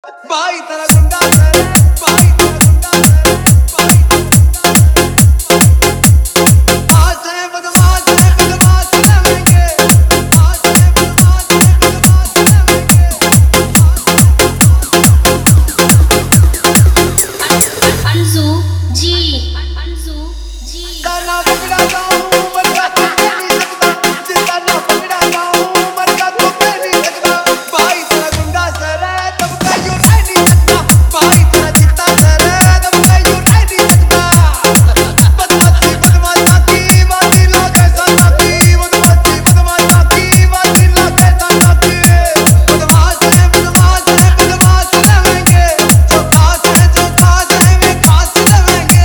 भाई तेरा गुंडा सर भाई तेरा गुंडा सर भाई आज है बदमाश रहेंगे आज है बदमाश रहेंगे अंजू जी गाना पकड़ा जाऊं मर का तो नहीं सकता जिंदा ना पकड़ा जाऊं मर का तो नहीं सकता भाई तेरा गुंडा सर है तब कहीं नहीं सकता भाई तेरा जितना सर है तब कहीं नहीं सकता बदमाशी की बाती लागे साथी बदमाशी की बाती लागे साथी बदमाश रहेंगे जो खास है वे खास रहेंगे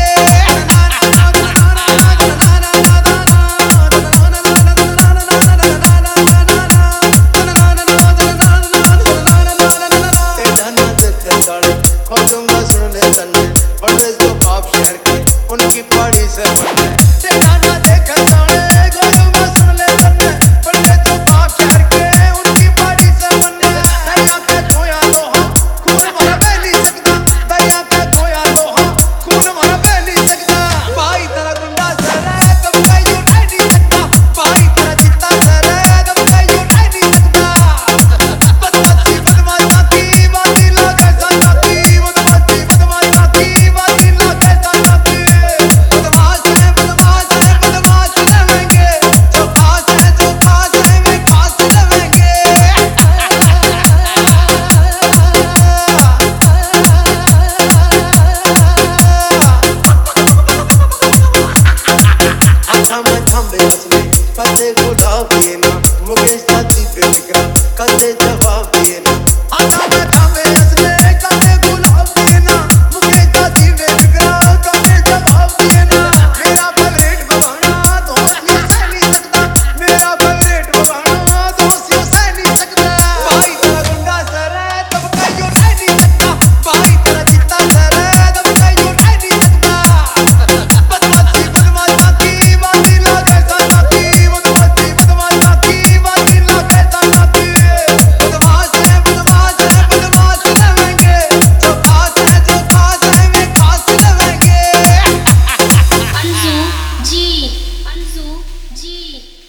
उनकी पहाड़ी से तेरा ना देखा जाने गोलूंगा सुन ले तन्ने बड़े तो बाप शहर के उनकी पहाड़ी से बनने दया पे धोया लोहा खून भरा बह नहीं सकता दया पे धोया लोहा खून भरा बह नहीं सकता भाई तेरा गुंडा सर है कब कहीं उठ नहीं सकता भाई तेरा जितना सर है कब कहीं उठ नहीं सकता बदमाशी की बाती लागे साथी बदमाशी की बाती लागे साथी बदमाश रहेंगे जो खास है वे खास रहेंगे कदे गुलाब दिए ना मुकेश साथी पे फिक्रा कदे जवाब दिए ना आका मैं थामे हंसने कदे गुलाब दिए ना मुकेश साथी पे फिक्रा कदे जवाब दिए ना मेरा फेवरेट बहाना दोस्ती से नहीं सकता मेरा फेवरेट बहाना दोस्ती से नहीं सकता भाई तेरा गुंडा सर है तब कहीं उठ नहीं सकता भाई तेरा जितना सर है तब कहीं उठ नहीं सकता बदमाशी की बाती लागे साथी बदमाशी की बाती लागे साथी बदमाश रहेंगे जो खास है वे खास रहेंगे अंजू जी